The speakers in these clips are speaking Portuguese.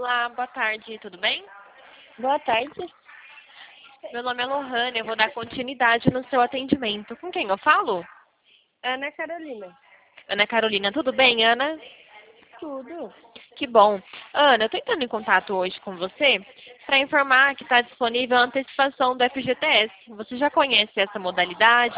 Olá, boa tarde, tudo bem? Boa tarde. Meu nome é Lohane, eu vou dar continuidade no seu atendimento. Com quem eu falo? Ana Carolina. Ana Carolina, tudo bem, Ana? Tudo. Que bom. Ana, eu estou entrando em contato hoje com você para informar que está disponível a antecipação do FGTS. Você já conhece essa modalidade?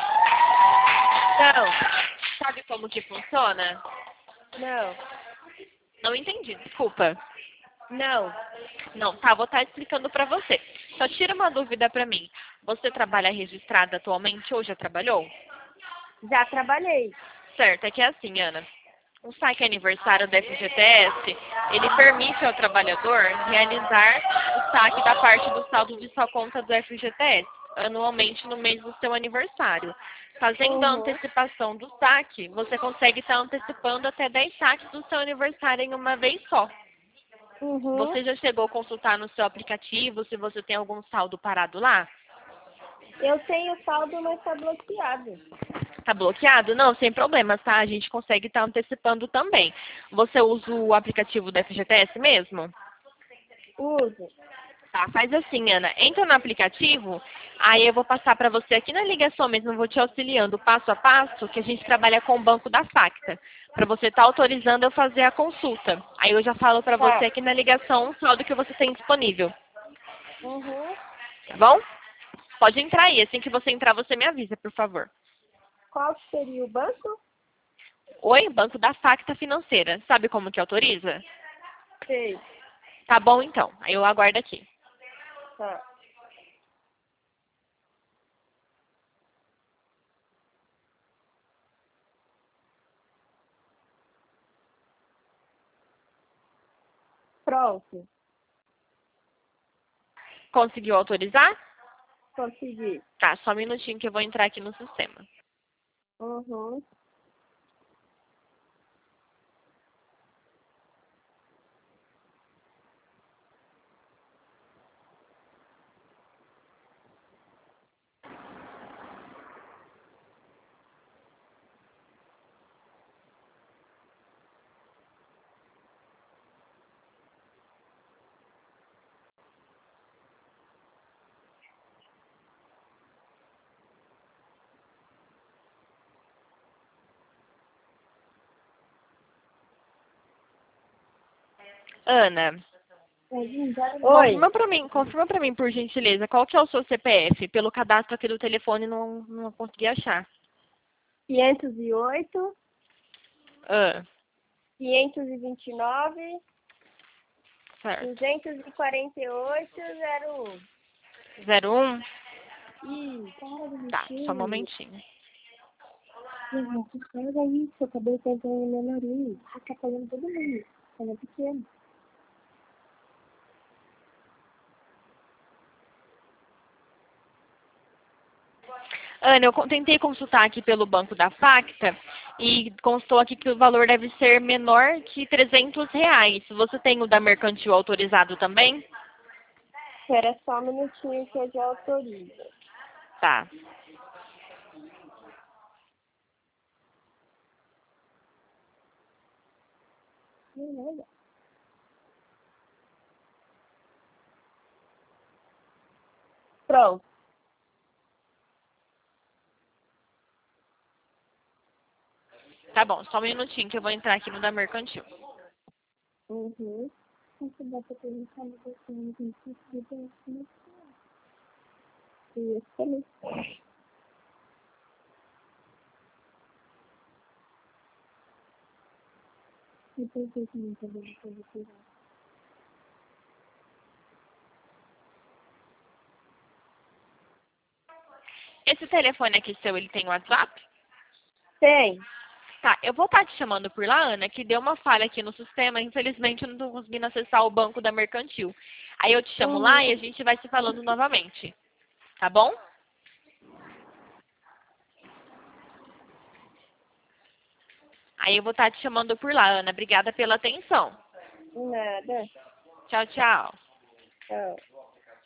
Não. Sabe como que funciona? Não. Não entendi, desculpa. Não. Não, tá, vou estar explicando para você. Só tira uma dúvida para mim. Você trabalha registrada atualmente ou já trabalhou? Já trabalhei. Certo, é que é assim, Ana. O saque aniversário do FGTS, ele permite ao trabalhador realizar o saque da parte do saldo de sua conta do FGTS, anualmente no mês do seu aniversário. Fazendo a Uhum. antecipação do saque, você consegue estar antecipando até 10 saques do seu aniversário em uma vez só. Uhum. Você já chegou a consultar no seu aplicativo se você tem algum saldo parado lá? Eu tenho saldo, mas está bloqueado. Tá bloqueado? Não, sem problemas, tá? A gente consegue estar antecipando também. Você usa o aplicativo do FGTS mesmo? Uso. Tá, faz assim, Ana. Entra no aplicativo, aí eu vou passar para você aqui na ligação mesmo, vou te auxiliando passo a passo, que a gente trabalha com o banco da Facta. Para você estar autorizando eu fazer a consulta. Aí eu já falo para você Tá. aqui na ligação o saldo que você tem disponível. Uhum. Tá bom? Pode entrar aí. Assim que você entrar, você me avisa, por favor. Qual que seria o banco? Oi, Banco da Facta Financeira. Sabe como que autoriza? Sei. Tá bom, então. Aí eu aguardo aqui. Tá. Pronto. Conseguiu autorizar? Consegui. Tá, só um minutinho que eu vou entrar aqui no sistema. Uhum. Ana, Oi. confirma pra mim, por gentileza, qual que é o seu CPF? Pelo cadastro aqui do telefone não consegui achar. 508, Ah, 529, certo. 248, 01. 01? Ih, para de Tá, só um mexer. momentinho. Gente, pega isso, eu acabei pegando meu nariz. Tá fazendo todo mundo. Ela é pequena. Ana, eu tentei consultar aqui pelo banco da Facta e constou aqui que o valor deve ser menor que R$ 300. Você tem o da Mercantil autorizado também? Espera só um minutinho que eu já autorizo. Tá. Pronto. Tá bom, só um minutinho que eu vou entrar aqui no da Mercantil. Uhum. Isso dá pra perguntar no telefone, não precisa de isso também. Depois eu também também pra você. Esse telefone aqui seu, ele tem WhatsApp? Tem. Tá, eu vou estar te chamando por lá, Ana, que deu uma falha aqui no sistema. Infelizmente, eu não estou conseguindo acessar o banco da Mercantil. Aí eu te chamo lá e a Uhum. gente vai se falando novamente. Tá bom? Aí eu vou estar te chamando por lá, Ana. Obrigada pela atenção. Nada. Tchau, tchau. Tchau.